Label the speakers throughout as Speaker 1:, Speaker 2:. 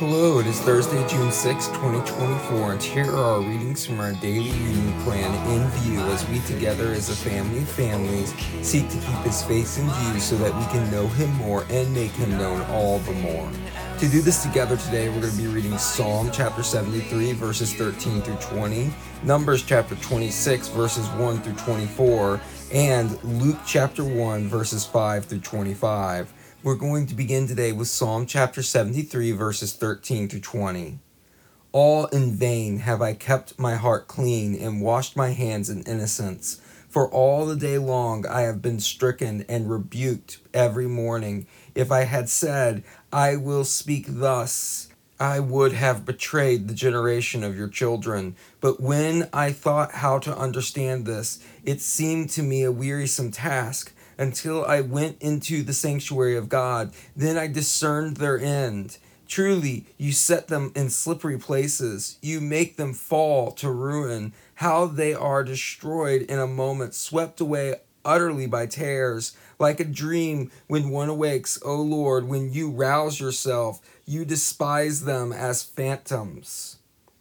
Speaker 1: Hello, it is Thursday, June 6, 2024, and here are our readings from our daily reading plan in view as we together as a family of families seek to keep His face in view so that we can know Him more and make Him known all the more. To do this together today, we're going to be reading Psalm chapter 73, verses 13 through 20, Numbers chapter 26, verses 1 through 24, and Luke chapter 1, verses 5 through 25. We're going to begin today with Psalm chapter 73, verses 13 through 20. All in vain have I kept my heart clean and washed my hands in innocence. For all the day long I have been stricken and rebuked every morning. If I had said, I will speak thus, I would have betrayed the generation of your children. But when I thought how to understand this, it seemed to me a wearisome task, until I went into the sanctuary of God. Then I discerned their end. Truly, you set them in slippery places. You make them fall to ruin. How they are destroyed in a moment, swept away utterly by tears. Like a dream when one awakes, O Lord, when you rouse yourself, you despise them as phantoms.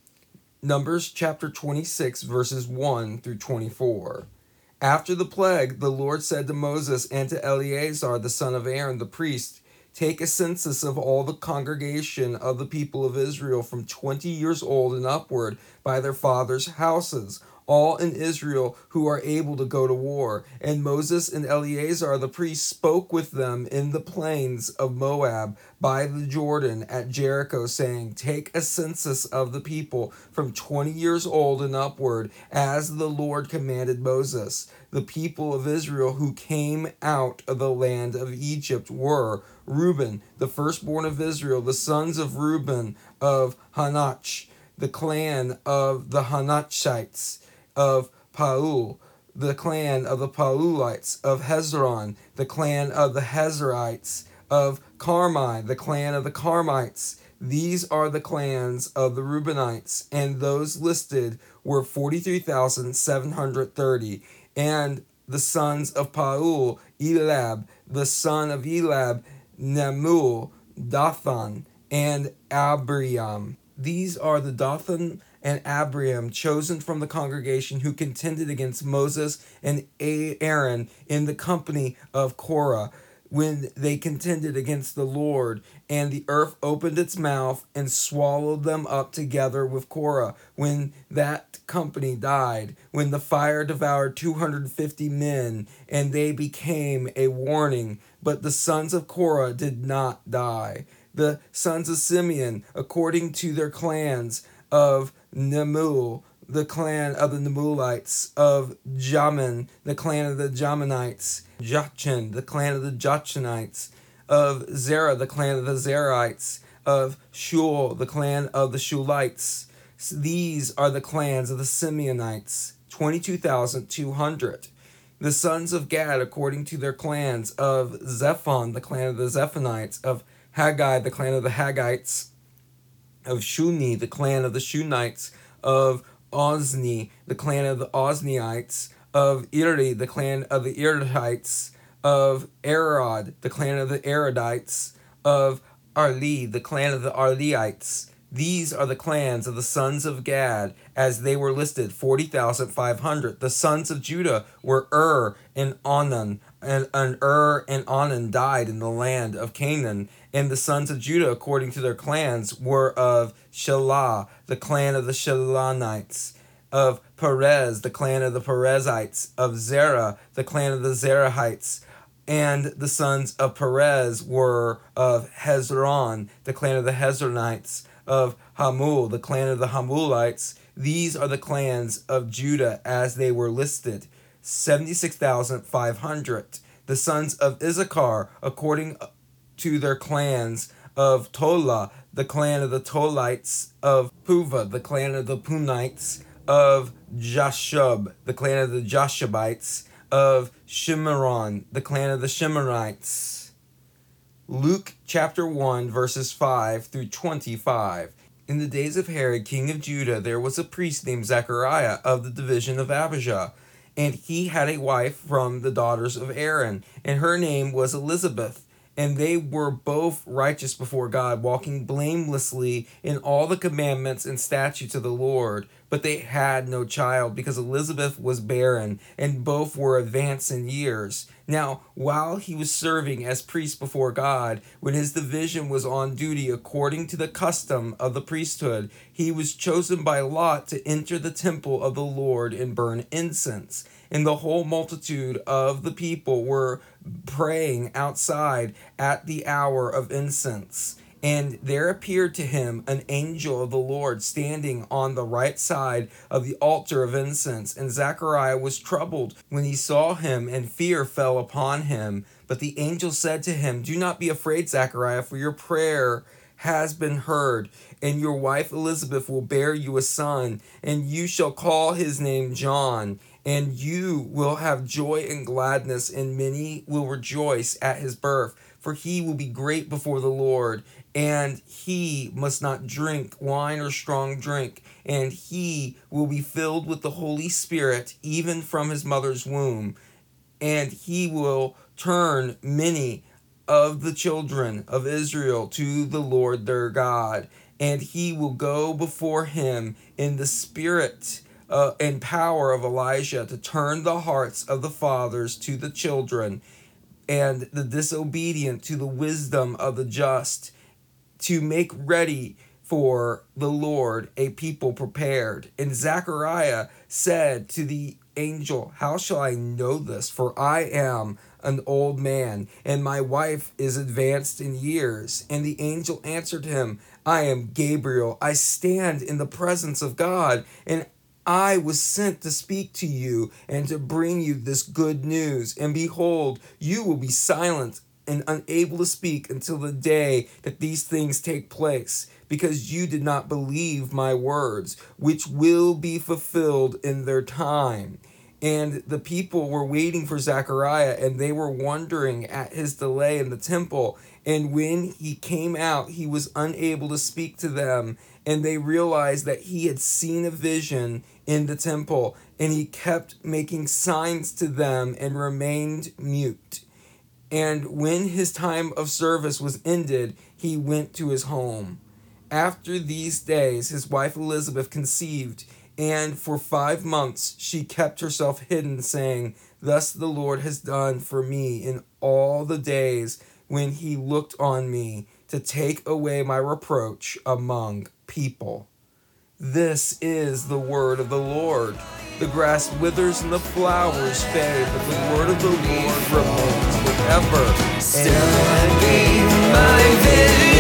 Speaker 1: Numbers chapter 26, verses 1 through 24. After the plague, the Lord said to Moses and to Eleazar, the son of Aaron, the priest, take a census of all the congregation of the people of Israel from 20 years old and upward by their fathers' houses, all in Israel who are able to go to war. And Moses and Eleazar the priest spoke with them in the plains of Moab by the Jordan at Jericho, saying, take a census of the people from 20 years old and upward, as the Lord commanded Moses. The people of Israel who came out of the land of Egypt were Reuben, the firstborn of Israel, the sons of Reuben of Hanach, the clan of the Hanachites, of Paul, the clan of the Paulites, of Hezron, the clan of the Hezrites, of Carmi, the clan of the Carmites. These are the clans of the Reubenites, and those listed were 43,730. And the sons of Paul, Elab, the son of Elab, Nemuel, Dathan, and Abiram. These are the Dathan and Abiram chosen from the congregation who contended against Moses and Aaron in the company of Korah when they contended against the Lord. And the earth opened its mouth and swallowed them up together with Korah when that company died, when the fire devoured 250 men, and they became a warning. But the sons of Korah did not die. The sons of Simeon, according to their clans, of Nemuel, the clan of the Nemuelites, of Jamin, the clan of the Jaminites, Jachin, the clan of the Jachinites, of Zerah, the clan of the Zerites, of Shul, the clan of the Shulites. These are the clans of the Simeonites, 22,200. The sons of Gad, according to their clans, of Zephon, the clan of the Zephonites, of Haggai, the clan of the Haggites, of Shuni, the clan of the Shunites, of Ozni, the clan of the Ozniites, of Iri, the clan of the Irihites, of Arad, the clan of the Aradites, of Arli, the clan of the Arliites. These are the clans of the sons of Gad, as they were listed, 40,500. The sons of Judah were and Onan, and and Onan died in the land of Canaan. And the sons of Judah, according to their clans, were of Shelah, the clan of the Shelanites, of Perez, the clan of the Perezites, of Zerah, the clan of the Zerahites. And the sons of Perez were of Hezron, the clan of the Hezronites, of Hamul, the clan of the Hamulites. These are the clans of Judah as they were listed, 76,500. The sons of Issachar, according to their clans, of Tola, the clan of the Tolites, of Puva, the clan of the Punites, of Jashub, the clan of the Jashubites, of Shimeron, the clan of the Shimerites. Luke chapter 1, verses 5 through 25. In the days of Herod, king of Judah, there was a priest named Zechariah of the division of Abijah, and he had a wife from the daughters of Aaron, and her name was Elizabeth. and they were both righteous before God, walking blamelessly in all the commandments and statutes of the Lord. But they had no child, because Elizabeth was barren, and both were advanced in years. Now, while he was serving as priest before God, when his division was on duty according to the custom of the priesthood, he was chosen by lot to enter the temple of the Lord and burn incense. And the whole multitude of the people were praying outside at the hour of incense. And there appeared to him an angel of the Lord standing on the right side of the altar of incense. And Zechariah was troubled when he saw him, and fear fell upon him. But the angel said to him, "Do not be afraid, Zechariah, for your prayer has been heard, and your wife Elizabeth will bear you a son, and you shall call his name John. And you will have joy and gladness, and many will rejoice at his birth. For he will be great before the Lord, and he must not drink wine or strong drink, and he will be filled with the Holy Spirit even from his mother's womb. And he will turn many of the children of Israel to the Lord their God, and he will go before him in the spirit and power of Elijah, to turn the hearts of the fathers to the children, and the disobedient to the wisdom of the just, to make ready for the Lord a people prepared." And Zechariah said to the angel, "How shall I know this? For I am an old man, and my wife is advanced in years." And the angel answered him, "I am Gabriel. I stand in the presence of God, and I was sent to speak to you and to bring you this good news. And behold, you will be silent and unable to speak until the day that these things take place, because you did not believe my words, which will be fulfilled in their time." And the people were waiting for Zechariah, and they were wondering at his delay in the temple. And when he came out, he was unable to speak to them. And they realized that he had seen a vision in the temple. And he kept making signs to them and remained mute. And when his time of service was ended, he went to his home. After these days, his wife Elizabeth conceived, and for 5 months she kept herself hidden, saying, "Thus the Lord has done for me in all the days when he looked on me, to take away my reproach among people." This is the word of the Lord. The grass withers and the flowers fade, but the word of the Lord remains forever. And